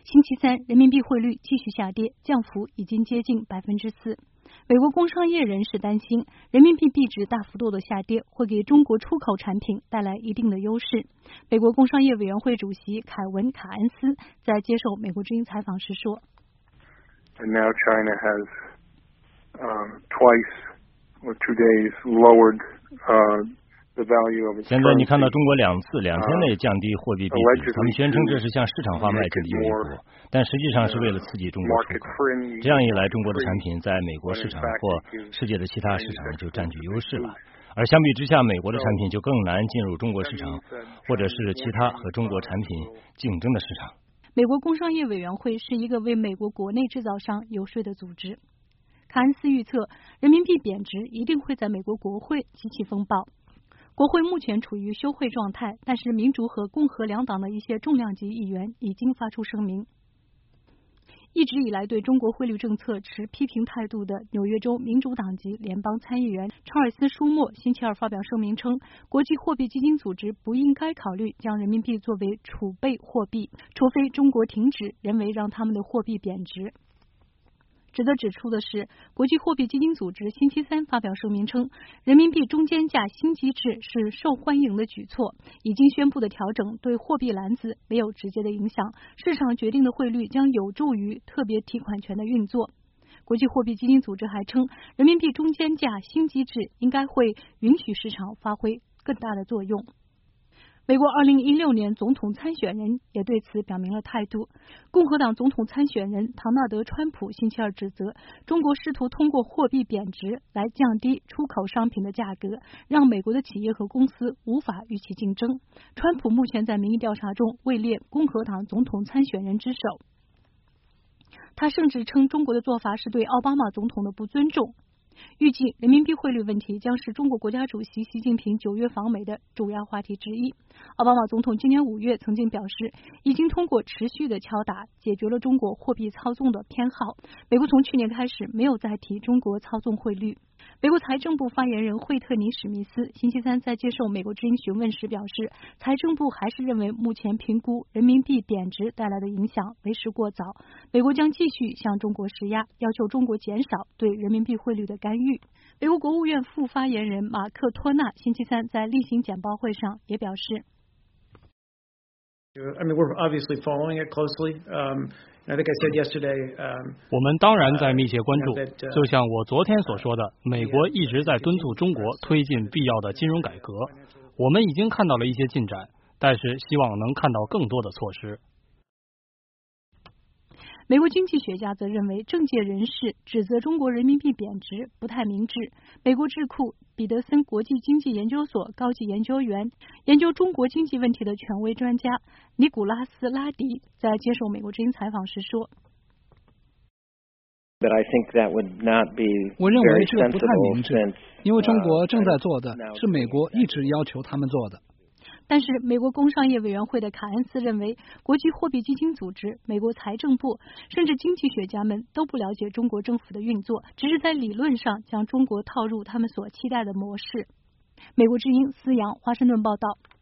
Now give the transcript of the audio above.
星期三，人民币汇率继续下跌，降幅已经接近4%。美国工商业人士担心，人民币币值大幅度的下跌会给中国出口产品带来一定的优势。美国工商业委员会主席凯文·卡恩斯在接受美国之音采访时说 And now China has twice or 2 days lowered 现在你看到中国2天内降低货币币值，他们宣称这是向市场化迈进的又一步，但实际上是为了刺激中国出口。这样一来，中国的产品在美国市场或世界的其他市场就占据优势了，而相比之下，美国的产品就更难进入中国市场，或者是其他和中国产品竞争的市场。 美国工商业委员会是一个为美国国内制造商游说的组织。卡恩斯预测，人民币贬值一定会在美国国会激起风暴。国会目前处于休会状态，但是民主和共和两党的一些重量级议员已经发出声明。一直以来对中国汇率政策持批评态度的纽约州民主党籍联邦参议员查尔斯·舒默星期二发表声明称，国际货币基金组织不应该考虑将人民币作为储备货币，除非中国停止人为让他们的货币贬值。值得指出的是，国际货币基金组织星期三发表声明称，人民币中间价新机制是受欢迎的举措，已经宣布的调整对货币篮子没有直接的影响，市场决定的汇率将有助于特别提款权的运作。国际货币基金组织还称，人民币中间价新机制应该会允许市场发挥更大的作用。美国2016年总统参选人也对此表明了态度。共和党总统参选人唐纳德·川普星期二指责中国试图通过货币贬值来降低出口商品的价格，让美国的企业和公司无法与其竞争。川普目前在民意调查中位列共和党总统参选人之首。他甚至称中国的做法是对奥巴马总统的不尊重。预计人民币汇率问题将是中国国家主席习近平9月访美的主要话题之一。奥巴马总统今年5月曾经表示，已经通过持续的敲打解决了中国货币操纵的偏好。美国从去年开始没有再提中国操纵汇率。美国财政部发言人惠特尼·史密斯星期三在接受美国之音询问时表示，财政部还是认为目前评估人民币贬值带来的影响为时过早，美国将继续向中国施压，要求中国减少对人民币汇率的干预。美国国务院副发言人马克·托纳星期三在例行简报会上也表示， we're obviously following it closely. I think I said yesterday. 我们当然在密切关注，就像我昨天所说的，美国一直在敦促中国推进必要的金融改革。我们已经看到了一些进展，但是希望能看到更多的措施。 美国经济学家则认为，政界人士指责中国人民币贬值不太明智。美国智库彼得森国际经济研究所高级研究员、研究中国经济问题的权威专家尼古拉斯·拉迪在接受美国之音采访时说， 我认为这不太明智，因为中国正在做的是美国一直要求他们做的。 但是美国工商业委员会的卡恩斯认为，国际货币基金组织、美国财政部甚至经济学家们都不了解中国政府的运作，只是在理论上将中国套入他们所期待的模式。美国之音思阳华盛顿报道。